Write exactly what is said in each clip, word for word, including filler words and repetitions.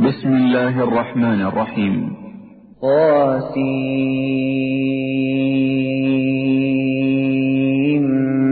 بسم الله الرحمن الرحيم. طاسيم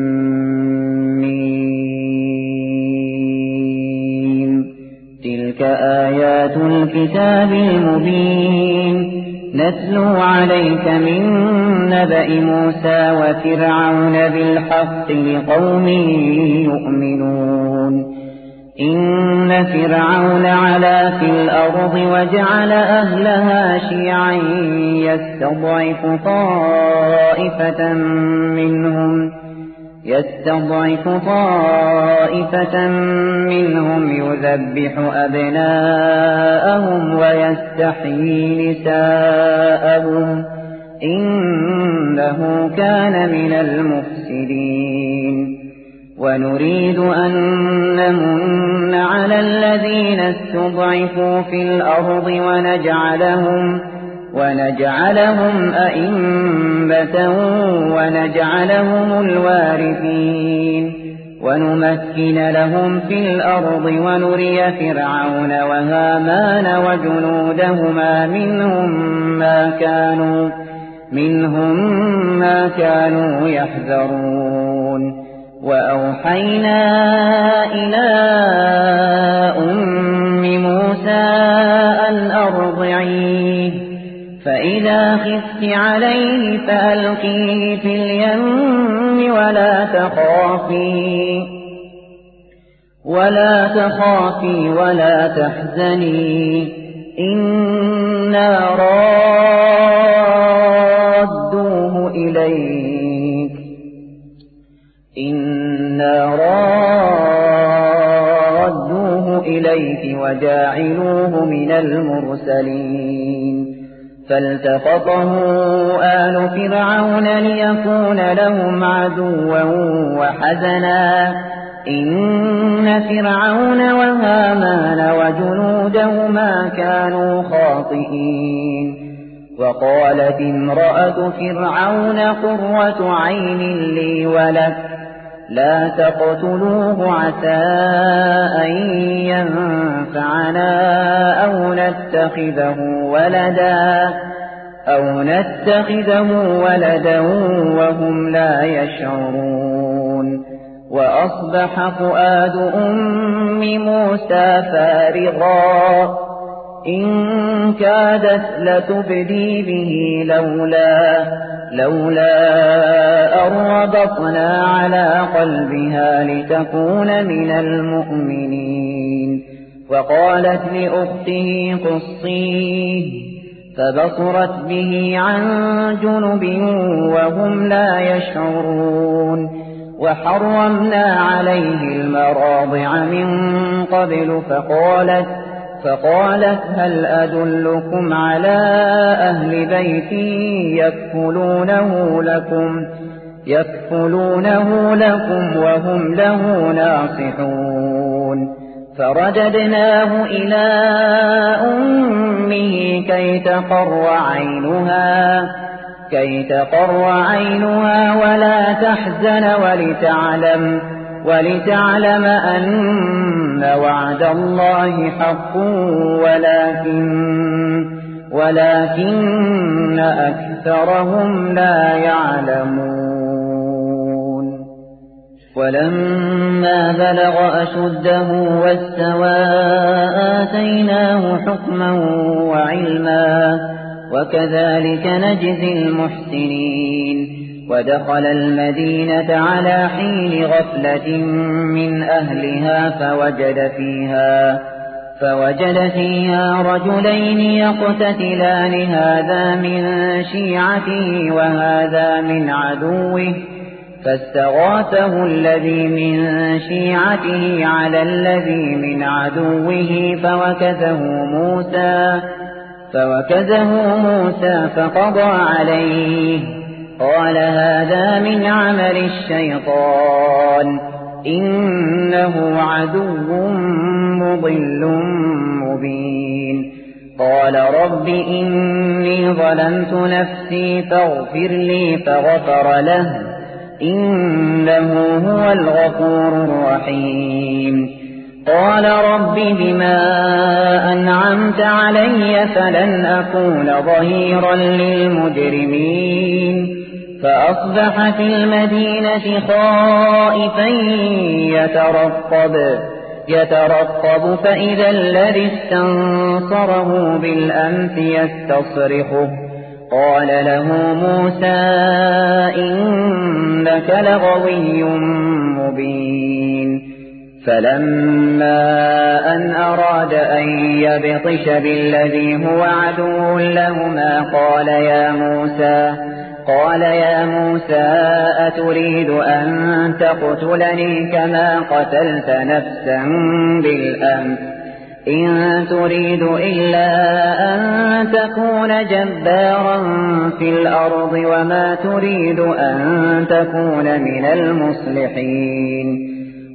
تلك آيات الكتاب المبين نتلو عليك من نبأ موسى وفرعون بالحق لقوم يؤمنون. إن فرعون علا في الأرض وجعل أهلها شيعا يستضعف طائفة منهم يستضعف طائفة منهم يذبح أبناءهم ويستحيي نساءهم إنه كان من المفسدين. ونريد أن نمن على الذين استضعفوا في الأرض ونجعلهم ونجعلهم أئمة ونجعلهم الوارثين ونمكن لهم في الأرض ونري فرعون وهامان وجنودهما منهم ما كانوا منهم ما كانوا يحذرون. وأوحينا إلى أم موسى أن أرضعيه فإذا خفت عليه فألقيه في اليم ولا تخافي ولا تخافي ولا تحزني إنا رادوه إليك إنا رادوه إليك وجاعلوه من المرسلين. فالتقطه آل فرعون ليكون لهم عدوا وحزنا إن فرعون وهامان وجنودهما كانوا خاطئين. وقالت امرأة فرعون قرة عين لي ولك لا تقتلوه عسى أن ينفعنا أو نتخذه ولدا أو نتخذه ولدا وهم لا يشعرون. وأصبح فؤاد أم موسى فارغا إن كادت لتبدي به لولا لولا أربطنا على قلبها لتكون من المؤمنين. وقالت لأخته قصيه فبصرت به عن جنب وهم لا يشعرون. وحرمنا عليه المراضع من قبل فقالت فقالت هل أدلكم على أهل بيت يكفلونه لكم يكفلونه لكم وهم له ناصحون. فرددناه إلى أمه كي تقر عينها كي تقر عينها ولا تحزن ولتعلم ولتعلم أن وعد الله حق ولكن ولكن أكثرهم لا يعلمون. ولما بلغ أشده واستوى آتيناه حكما وعلما وكذلك نجزي المحسنين. ودخل المدينة على حين غفلة من أهلها فوجد فيها فوجد فيها رجلين يقتتلان هذا من شيعته وهذا من عدوه فاستغاثه الذي من شيعته على الذي من عدوه فوكزه موسى فوكزه موسى فقضى عليه قال هذا من عمل الشيطان إنه عدو مضل مبين. قال رب إني ظلمت نفسي فاغفر لي فغفر له إنه هو الغفور الرحيم. قال رب بما أنعمت علي فلن أكون ظهيرا للمجرمين فأصبح في المدينة خائفا يترقب يترقب فإذا الذي استنصره بالأمس يستصرخه قال له موسى إنك لغوي مبين فلما أن أراد أن يبطش بالذي هو عدو لهما قال يا موسى قال يا موسى أتريد أن تقتلني كما قتلت نفسا بالأمس إن تريد إلا أن تكون جبارا في الأرض وما تريد أن تكون من المصلحين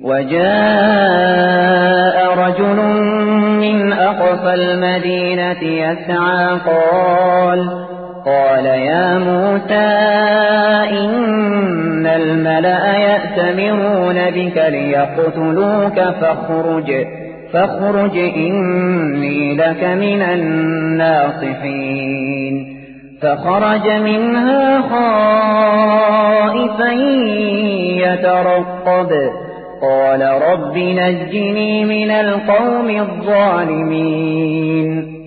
وجاء رجل من أقصى المدينة يسعى قال قال يا موسى إن الملأ يأتمرون بك ليقتلوك فاخرج فاخرج إني لك من الناصحين فخرج منها خائفا يترقب قال رب نجني من القوم الظالمين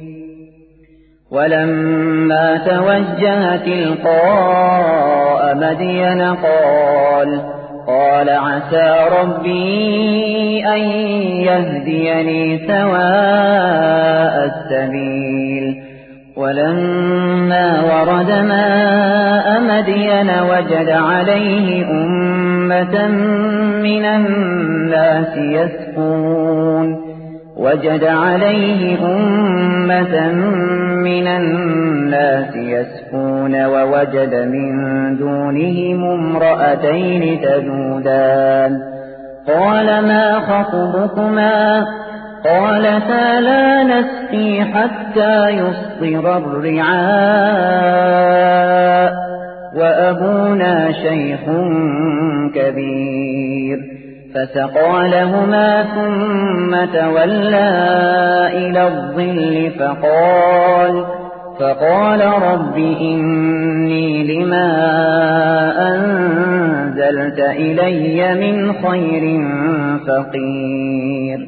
ولما توجه تلقاء مدين قال قال عسى ربي أن يهديني سواء السبيل ولما ورد ماء مدين وجد عليه أمة من الناس يسقون وجد عليه أمة من الناس يسقون ووجد من دونهم امرأتين تذودان قال ما خطبكما قالتا لا نسقي حتى يصدر الرعاء وأبونا شيخ كبير فسقى لهما ثم تولى إلى الظل فقال فقال رب إني لما أنزلت إلي من خير فقير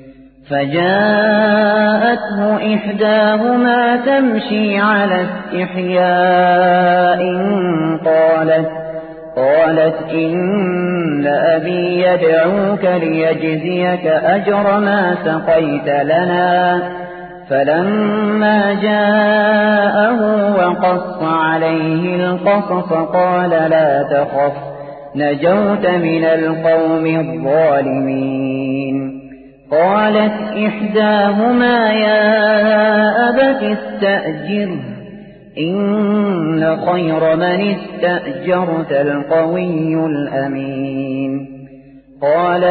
فجاءته إحداهما تمشي على استحياء قالت قالت إن أبي يدعوك ليجزيك أجر ما سقيت لنا فلما جاءه وقص عليه القصص قال لا تخف نجوت من القوم الظالمين قالت إحداهما يا أبت استأجره إن خير من استأجرت القوي الأمين قال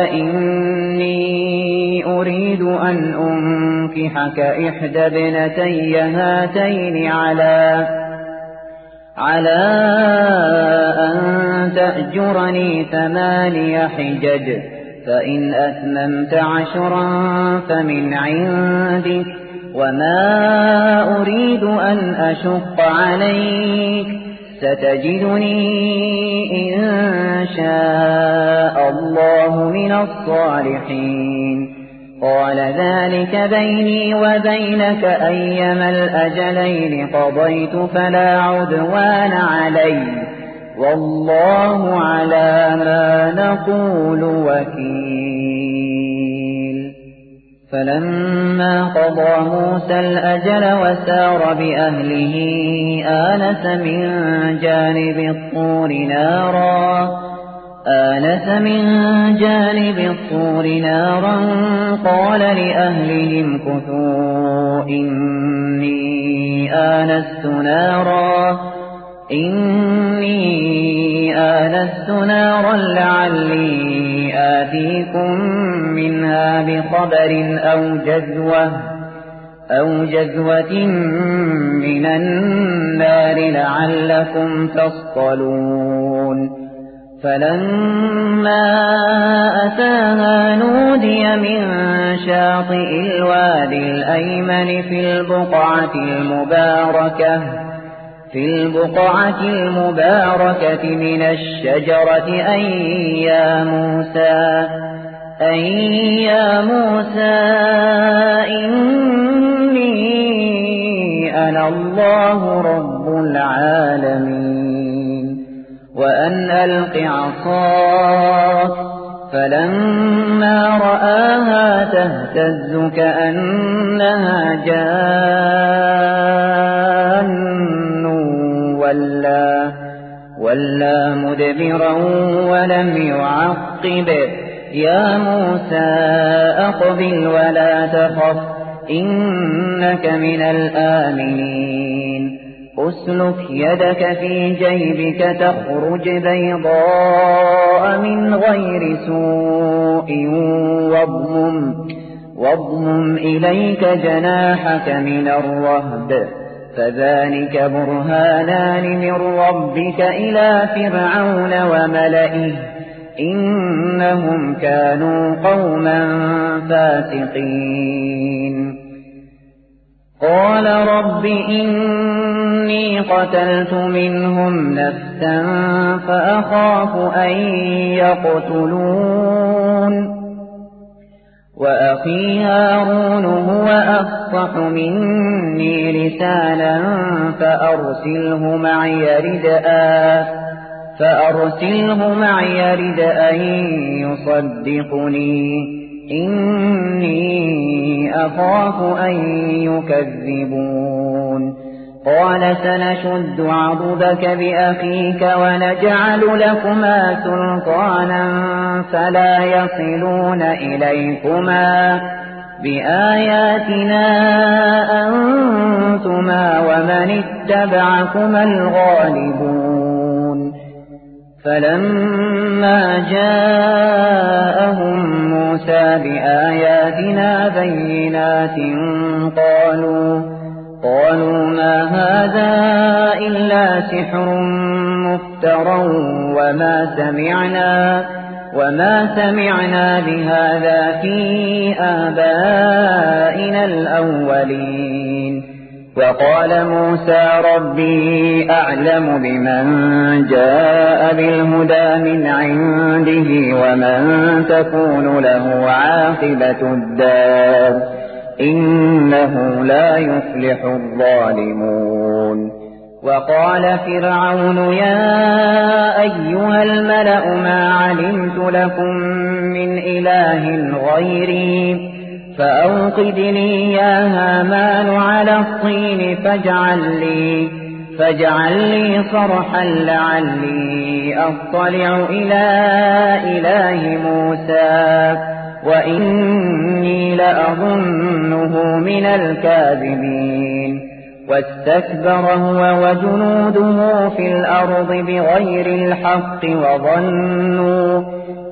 إني أريد أن أنكحك إحدى ابنتي هاتين على على أن تأجرني ثماني حجج فإن أتممت عشرا فمن عندك وما أريد أن أشق عليك ستجدني إن شاء الله من الصالحين قال ذلك بيني وبينك أيما الأجلين قضيت فلا عدوان علي والله على ما نقول وكيل فلما قضى موسى الأجل وسار بأهله آنس من جانب الطور نارا آنس من جانب الطور نارا قال لأهلهم كثوا إني آنست نارا إني آنست نارا لعلي آتيكم منها بخبر أو جذوة أو جذوة من النار لعلكم تصطلون فلما أتاها نودي من شاطئ الوادي الأيمن في البقعة المباركة في البقعة المباركة من الشجرة أن يا موسى أن يا موسى إني أنا الله رب العالمين وأن ألق عصاك فلما رآها تهتز كأنها جان ولا, ولا مدبرا ولم يعقب يا موسى أقبل ولا تخف إنك من الآمنين أسلك يدك في جيبك تخرج بيضاء من غير سوء واضمم, واضمم إليك جناحك من الرهب فذلك برهانان من ربك إلى فرعون وملئه إنهم كانوا قوما فاسقين قال رب إني قتلت منهم نفسا فأخاف أن يقتلون وأخي هارون هو أفصح مني لسانا فأرسله معي رِدْءًا فأرسله معي رِدْءًا يصدقني إني أخاف أن يكذبون قال سنشد عضدك بأخيك ونجعل لكما سلطانا فلا يصلون إليكما بآياتنا أنتما ومن اتبعكما الغالبون فلما جاءهم موسى بآياتنا بينات قالوا قالوا ما هذا إلا سحر مفترى وما سمعنا وما سمعنا بهذا في آبائنا الأولين وقال موسى ربي أعلم بمن جاء بالهدى من عنده ومن تكون له عاقبة الدار إنه لا يفلح الظالمون وقال فرعون يا أيها الملأ ما علمت لكم من إله غيري فأوقد لي يا هامان على الطين فاجعل لي, فاجعل لي صرحا لعلي أطلع إلى إله موسى وإني لأظنه من الكاذبين واستكبر هو وجنوده في الأرض بغير الحق وظنوا,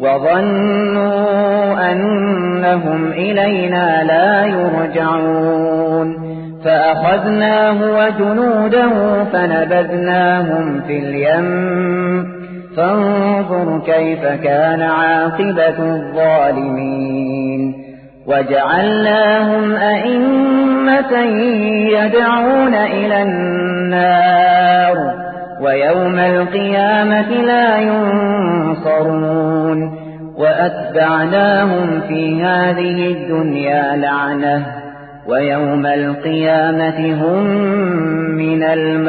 وظنوا أنهم إلينا لا يرجعون فأخذناه وجنوده فنبذناهم في اليم فانظر كيف كان عاقبة الظالمين وجعلناهم أئمة يدعون إلى النار ويوم القيامة لا ينصرون وأتبعناهم في هذه الدنيا لعنة ويوم القيامة هم من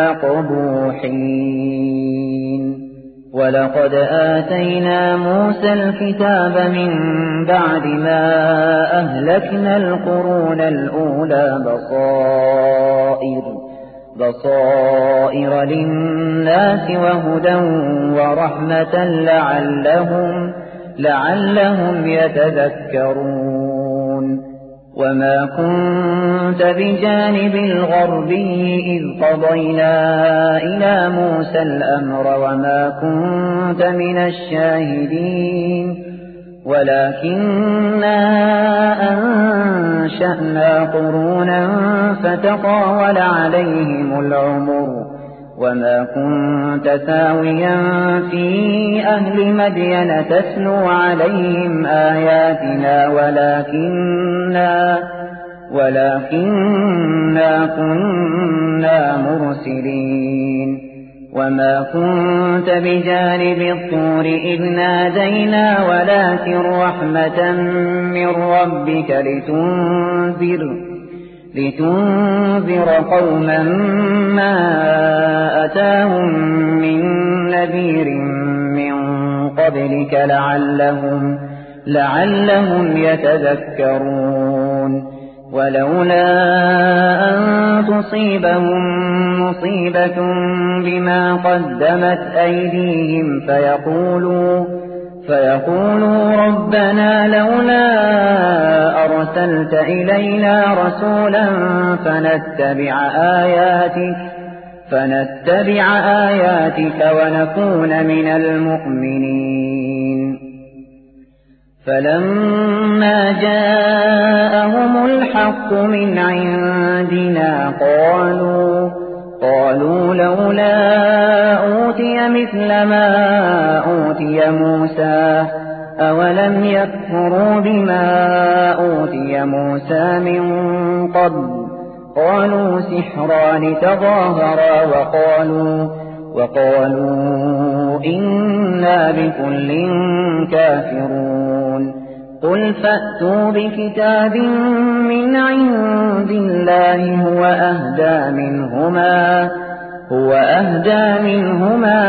المقبوحين ولقد آتينا موسى الكتاب من بعد ما أهلكنا القرون الأولى بصائر, بصائر للناس وهدى ورحمة لعلهم, لعلهم يتذكرون وما كنت بجانب الغربي إذ قضينا إلى موسى الأمر وما كنت من الشاهدين ولكننا أنشأنا قرونا فتطاول عليهم العمر وما كنت ثاويا في أهل مدين تتلو عليهم آياتنا ولكننا, ولكننا كنا مرسلين وما كنت بجانب الطور إذ نادينا ولكن رحمة من ربك لتنذر لتنذر قوما ما أتاهم من نذير من قبلك لعلهم, لعلهم يتذكرون ولولا أن تصيبهم مصيبة بما قدمت أيديهم فيقولوا, فيقولوا ربنا لولا أرسلت إلينا رسولا فنتبع آياتك, فنتبع آياتك ونكون من المؤمنين فلما جاءهم الحق من عندنا قالوا, قالوا لولا أوتي مثل ما أوتي موسى أولم يكفروا بما أوتي موسى من قبل قالوا سحران تظاهرا وقالوا, وقالوا إنا بكل كافرون قل فأتوا بكتاب من عند الله هو أهدى منهما, هو أهدى منهما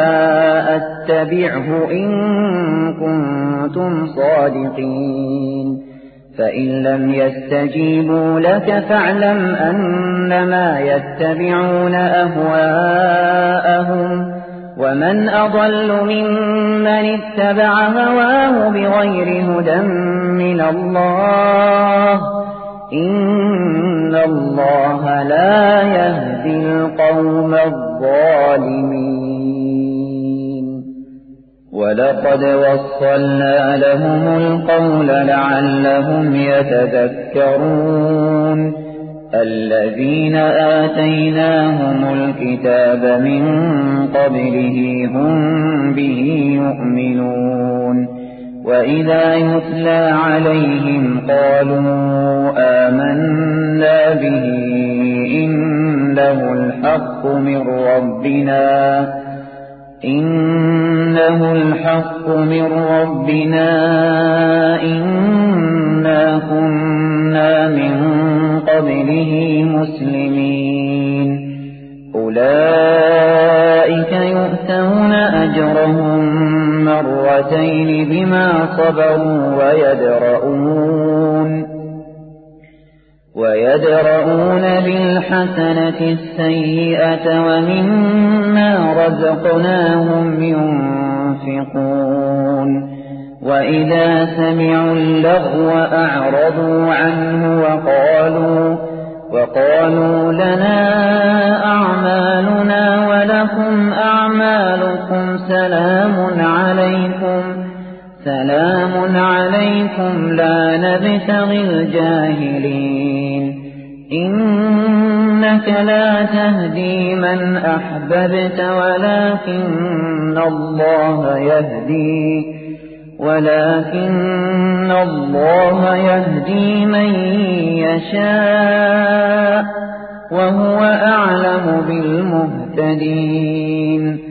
أتبعه إن كنتم صادقين فإن لم يستجيبوا لك فاعلم أنما يتبعون أهواءهم ومن أضل ممن اتبع هواه بغير هدى من الله إن الله لا يهدي القوم الظالمين ولقد وصلنا لهم القول لعلهم يتذكرون الذين آتيناهم الكتاب من قبله هم به يؤمنون وإذا يتلى عليهم قالوا آمنا به إنه الحق من ربنا إنه الحق من ربنا إنا كنا من قبله مسلمين أولئك يؤتون أجرهم مرتين بما صبروا ويدرؤون ويدرؤون بالحسنة السيئة ومما رزقناهم ينفقون وإذا سمعوا اللغو أعرضوا عنه وقالوا, وقالوا لنا أعمالنا ولكم أعمالكم سلام عليكم, سلام عليكم لا نبتغي الجاهلين إنك لا تهدي من أحببت ولكن الله يهدي ولكن الله يهدي من يشاء وهو أعلم بالمهتدين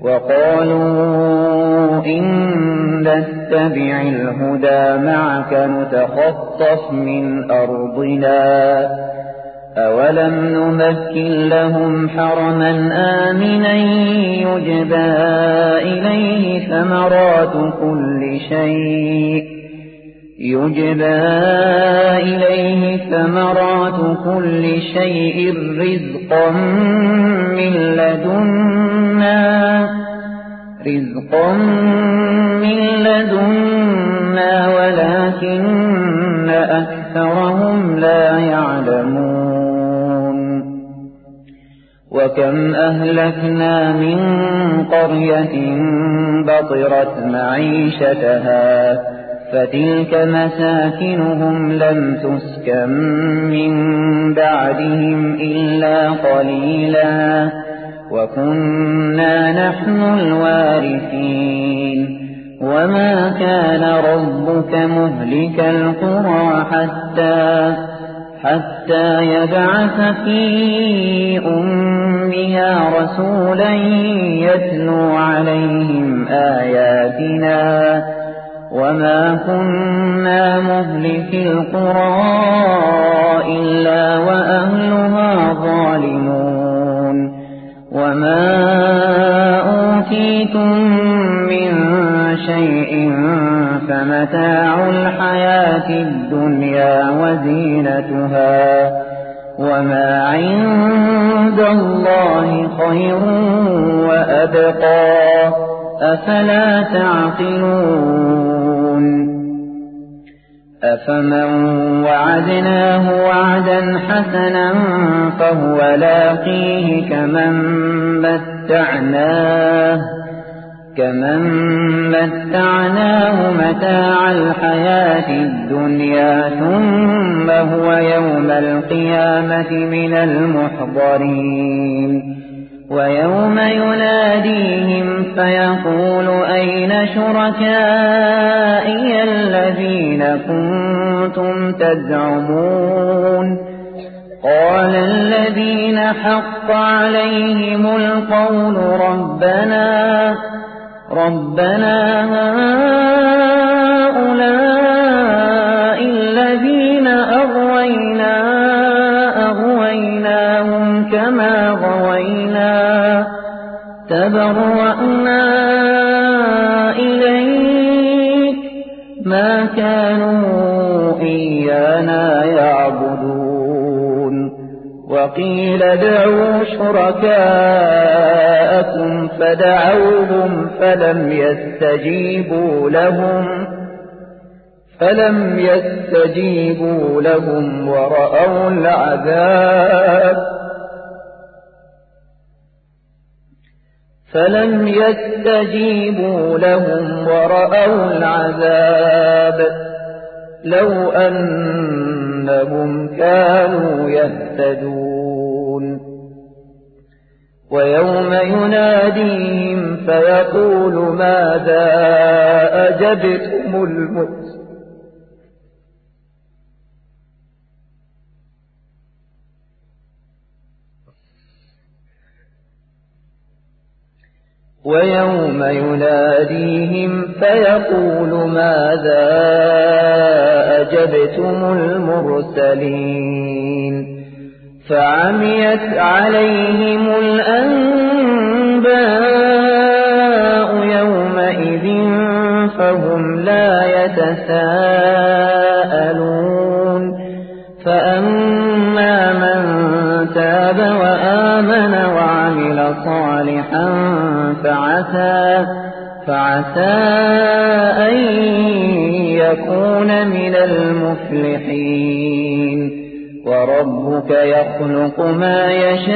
وقالوا إن نتبع الهدى معك نتخطف من أرضنا أولم نمكن لهم حرما آمنا يجبى إليه ثمرات كل شيء يجبى إليه ثمرات كل شيء رزقا من لدنا رزقا من لدنا ولكن أكثرهم لا يعلمون وكم أهلكنا من قرية بطرت معيشتها فتلك مساكنهم لم تسكن من بعدهم إلا قليلا وكنا نحن الوارثين وما كان ربك مهلك القرى حتى حتى يبعث في أمها رسولا يتلو عليهم آياتنا وما كنا مهلك القرى إلا وأهلها ظالمون وما أوتيتم من شيء فمتاع الحياة الدنيا وزينتها وما عند الله خير وأبقى أفلا تعقلون أفمن وعدناه وعدا حسنا فهو لاقيه كمن متعناه كمن متعناه متاع الحياة الدنيا ثم هو يوم القيامة من المحضرين ويوم يناديهم فيقول أين شركائي الذين كنتم تزعمون قال الذين حق عليهم القول ربنا ربنا هؤلاء الذين أغوينا أغويناهم كما غوينا تبرأنا إليك ما كانوا إيانا يعبدون وقيل ادعوا شركاءكم فدعوهم فلم يستجيبوا لهم فلم يستجيبوا لهم ورأوا العذاب فلم يستجيبوا لهم ورأوا العذاب لو أنهم كانوا يهتدون ويوم يناديهم فيقول ماذا أجبتم المرسلين ويوم يناديهم فيقول ماذا أجبتم المرسلين فعميت عليهم الأنباء يومئذ فهم لا يتساءلون فأما من تاب وآمن وعمل صالحا فعسى فعسى أن يكون من المفلحين وربك يخلق ما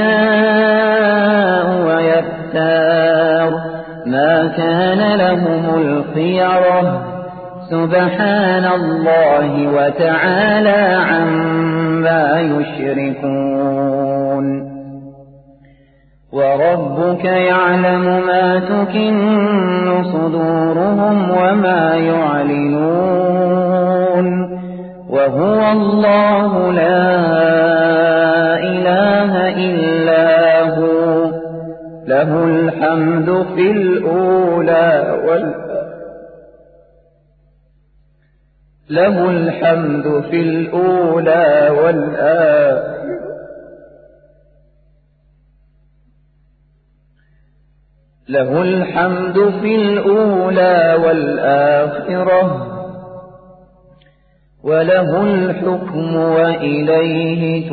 يشاء ويختار ما كان لهم الخيرة سبحان الله وتعالى عما يشركون وربك يعلم ما تكن صدورهم وما يعلنون وهو الله لا إله إلا هو له الحمد في الأولى والآخرة له الحمد في الأولى والآخرة له الحمد في الأولى والآخرة وله الحكم وإليه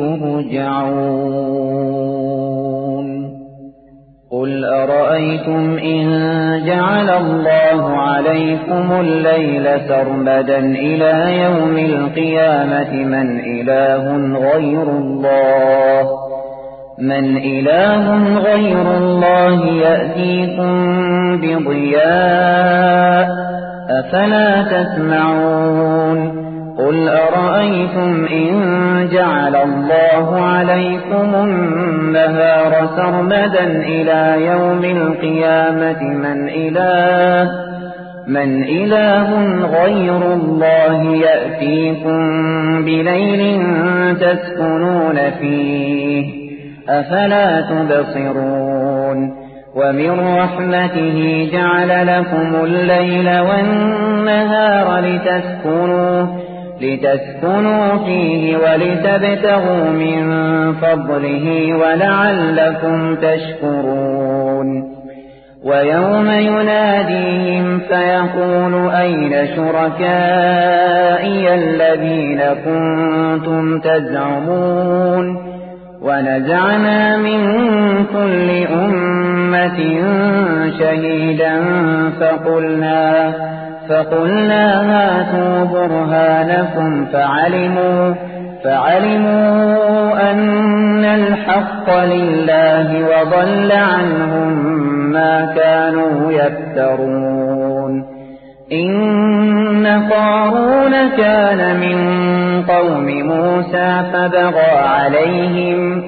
ترجعون قل أرأيتم إن جعل الله عليكم الليل سرمدا إلى يوم القيامة من إله غير الله من إله غير الله يأتيكم بضياء أفلا تسمعون قل أرأيتم إن جعل الله عليكم النهار سرمدا إلى يوم القيامة من إله من إله غير الله يأتيكم بليل تسكنون فيه أفلا تبصرون ومن رحمته جعل لكم الليل والنهار لتسكنوا لتسكنوا فيه ولتبتغوا من فضله ولعلكم تشكرون ويوم يناديهم فيقول أين شركائي الذين كنتم تزعمون ونزعنا من كل أمة شهيدا فقلنا فقلنا هاتوا برهانكم فعلموا فعلموا أن الحق لله وضل عنهم ما كانوا يفترون إن قارون كان من قوم موسى فبغى عليهم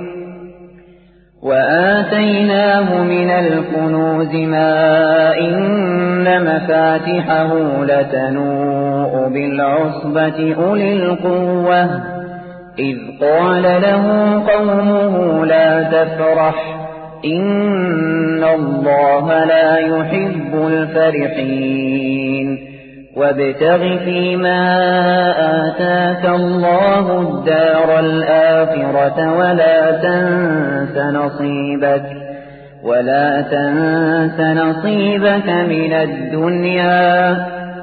وآتيناه من الكنوز ما إن مفاتحه لتنوء بالعصبة أولي القوة إذ قال له قومه لا تفرح إن الله لا يحب الفرحين وابتغ فيما آتاك الله الدار الآخرة ولا تنس نصيبك ولا تنس نصيبك من الدنيا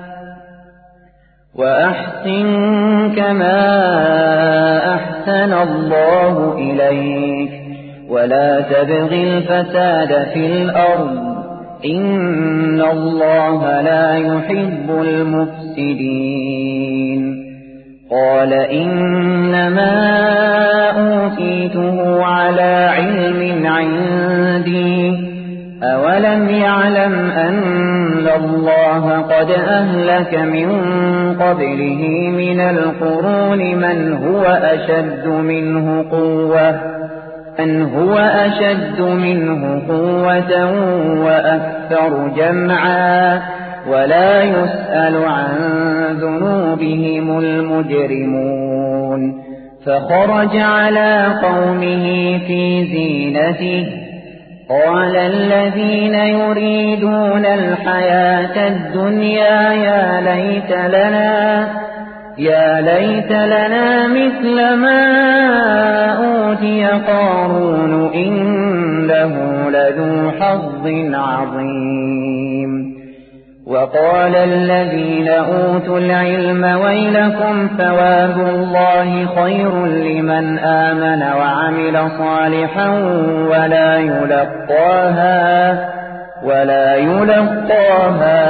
وأحسن كما أحسن الله إليك ولا تبغ الفساد في الأرض إن الله لا يحب المفسدين قال إنما أوتيته على علم عندي أولم يعلم أن الله قد أهلك من قبله من القرون من هو أشد منه قوة من هو أشد منه قوة وأكثر جمعا ولا يسأل عن ذنوبهم المجرمون فخرج على قومه في زينته قال الذين يريدون الحياة الدنيا يا ليت لنا يا ليت لنا مثل ما أوتي قارون إنه لذو حظ عظيم وقال الذين أوتوا العلم ويلكم ثواب الله خير لمن آمن وعمل صالحا ولا يلقاها ولا يلقاها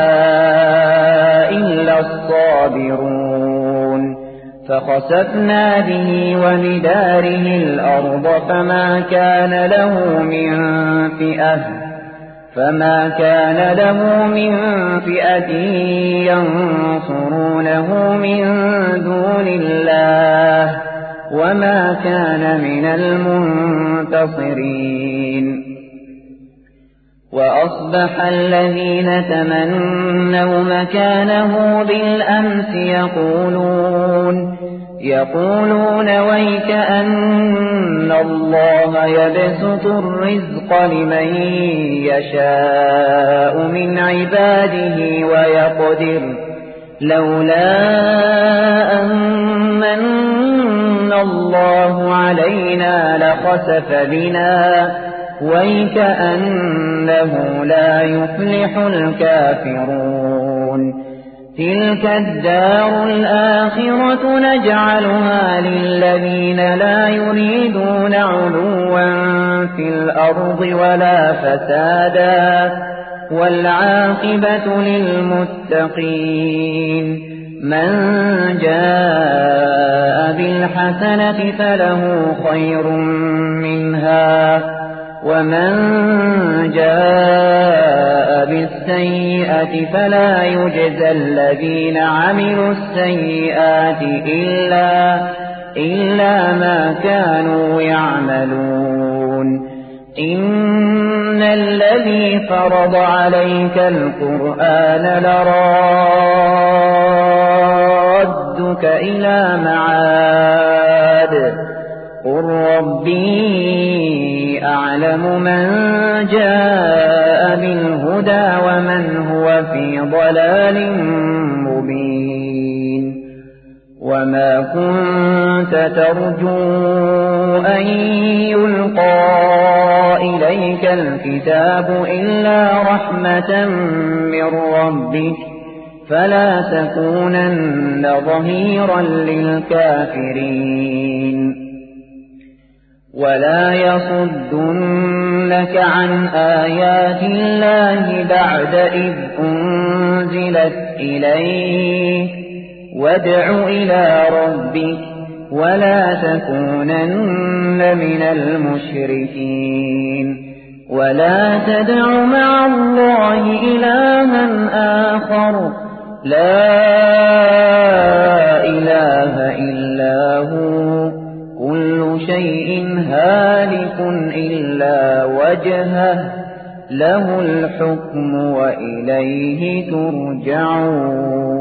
إلا الصابرون فخسفنا به وبداره الأرض فما كان له من فئة فما كان له من فئة ينصرونه من دون الله وما كان من المنتصرين وأصبح الذين تمنوا مكانه بالأمس يقولون يقولون ويك أن الله يبسط الرزق لمن يشاء من عباده ويقدر لولا أمن الله علينا لخسف بنا ويك أنه لا يفلح الكافرون تلك الدار الآخرة نجعلها للذين لا يريدون علوا في الأرض ولا فسادا والعاقبة للمتقين من جاء بالحسنة فله خير منها ومن جاء بالسيئة فلا يجزى الذين عملوا السيئات إلا, إلا ما كانوا يعملون إن الذي فرض عليك القرآن لرادك إلى معاد قل ربي أعلم من جاء بالهدى ومن هو في ضلال مبين وما كنت ترجو أن يلقى إليك الكتاب إلا رحمة من ربك فلا تكونن ظهيرا للكافرين ولا يصدنك عن آيات الله بعد إذ أنزلت إليك وادع إلى ربك ولا تكونن من المشركين ولا تدع مع الله إلها آخر لا إله إلا هو كل شيء هالك إلا وجهه له الحكم وإليه ترجعون